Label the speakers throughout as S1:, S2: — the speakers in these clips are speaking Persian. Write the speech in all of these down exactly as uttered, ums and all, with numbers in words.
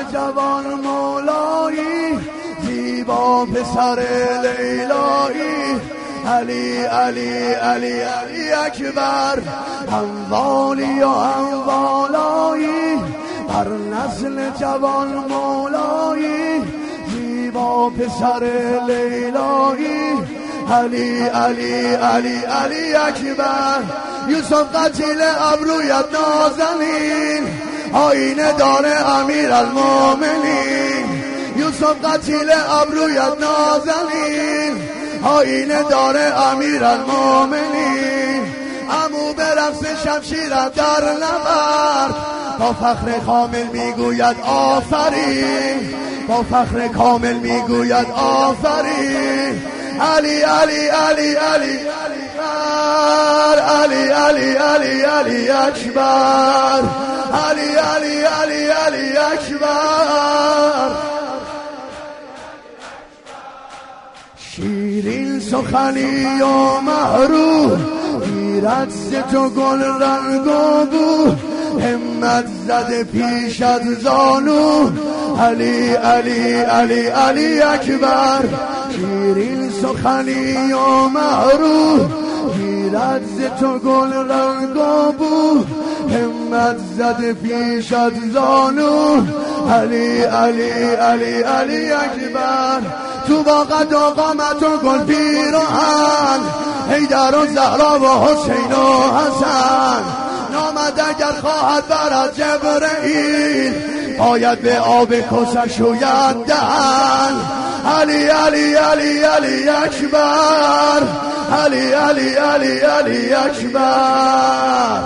S1: جوان مولایی، زیبا پسر لیلایی، علی علی علی علی اکبر، هموالی و هموالایی، بر نسل جوان مولایی، زیبا پسر لیلایی، علی علی علی علی اکبر. یوسف قتیل ابرویت نازنین، آینه داره امیر المومنین. یوسف قتیل ابرویت نازنین، آینه داره امیر المومنین. عمو به رقص شمشیرت در نبرد، با فخر کامل میگوید آفرین، با فخر کامل میگوید آفرین. علی علی علی علی علی علی علی علی اکبر، علی علی علی علی اکبر. شیرین سخنی و محروم، ایرد ز تو گل رنگ و بو، همت زده پیش از زانو، علی علی علی علی اکبر. شیرین سخنی و محروم، ایرد ز تو گل رنگ و بو، همت زده پیش از زانو، علی علی علی علی اکبر. تو با قد و قامت و گل پیراهن، حیدر و زهرا و حسین و حسن، نامد اگر خواهد برد جبرئیل، باید به آب کوثر شوید دهن. علی علی علی علی اکبر، علی علی علی علی اکبر.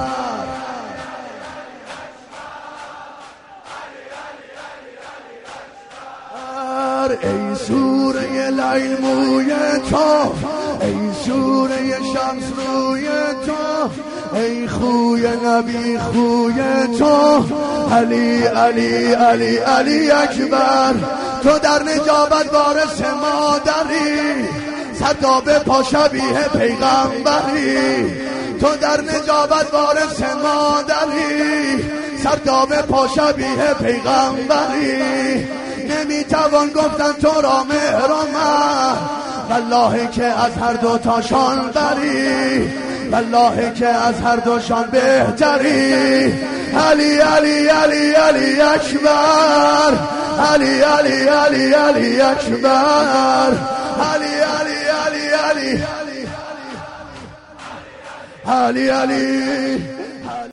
S1: ای سوره لیل موی تو، ای سوره شمس روی تو، ای خوی نبی خوی تو، علی علی علی علی اکبر. تو در نجابت وارث مادری، صدا به پا شبیه پیغمبری. تو در نجابت وارث مادری، صدا به پا شبیه پیغمبری. نمیتوان گفتن تو را مهر و مه، والله که از هر دو تاشان بری، والله که از هر دوشان بهتری. علی علی علی علی اکبر، علی علی علی علی اکبر، علی علی علی علی علی علی علی